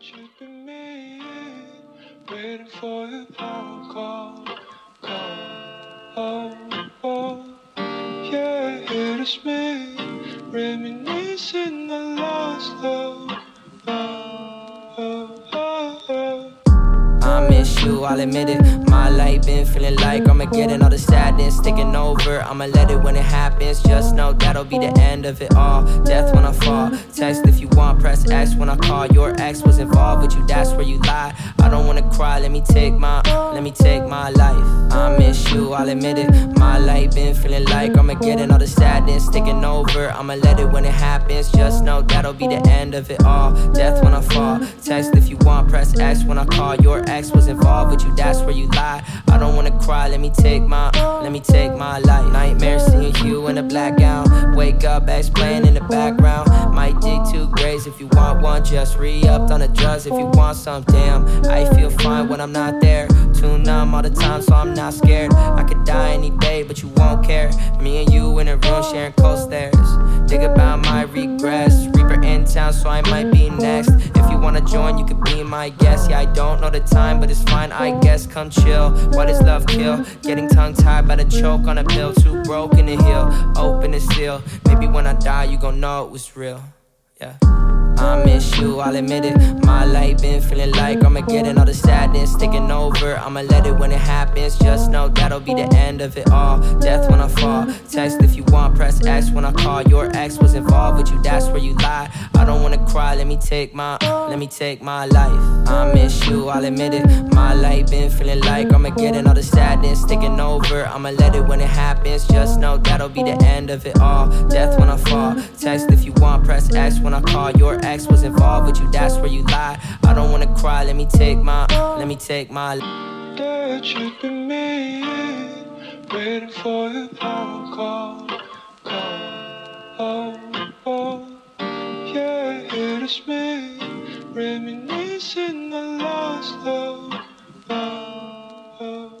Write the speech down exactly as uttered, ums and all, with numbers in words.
should be me, waiting for your power call, call. Oh, oh, yeah, it is me, reminiscing the lost love. Oh, oh, oh, oh. I miss you, I'll admit it. My life been feeling like Armageddon. All the sadness taking over, I'ma let it when it happens. Just know that'll be the end of it all. Death when I fall. Text if you want, press X when I call. Your ex was involved with you, that's where you lie. I don't wanna cry, let me take my, let me take my life. I miss you, I'll admit it. My life been feeling like Armageddon. All the sadness taking over, I'ma let it when it happens. Just know that'll be the end of it all. Death when I fall. Text if you want, press X when I call. Your ex was involved with you, that's where you lie. I don't wanna cry, let me take my, let me take my life. Nightmare seeing you in a black gown. Wake up, X playing in the background. Might dig two grays if you want one. Just re-upped on the drugs if you want some. Damn, I feel fine when I'm not there. Too numb all the time, so I'm not scared. I could die any day, but you won't care. Me and you in a room sharing cold stairs. Think about my regrets. Reaper in town, so I might be next. If you wanna join, you could be my guest. Yeah, I don't know the time, but it's fine, I guess. Come chill, why does love kill? Getting tongue-tied by the choke on a pill. Too broken to heal, open to seal. Maybe when I die, you gon' know it was real. Yeah, I miss you, I'll admit it. My life been feeling like Armageddon. All the sadness taking over, I'ma let it when it happens. Just know that'll be the end of it all. Death when I fall. Text if you want, press X when I call. Your ex was involved with you, that's where you lie. I don't wanna cry, let me take my, let me take my life. I miss you, I'll admit it. My life been feeling like Armageddon. All the sadness taking over, I'ma let it when it happens. Just know that'll be the end of it all. Death when I fall. Text if you want, press X when I call. Your ex was involved with you, that's where you lie. I don't wanna cry, let me take my, let me take my. That should be me, waiting for your power call, call. Oh, oh, yeah, it is me, reminiscing the lost love. Oh, oh.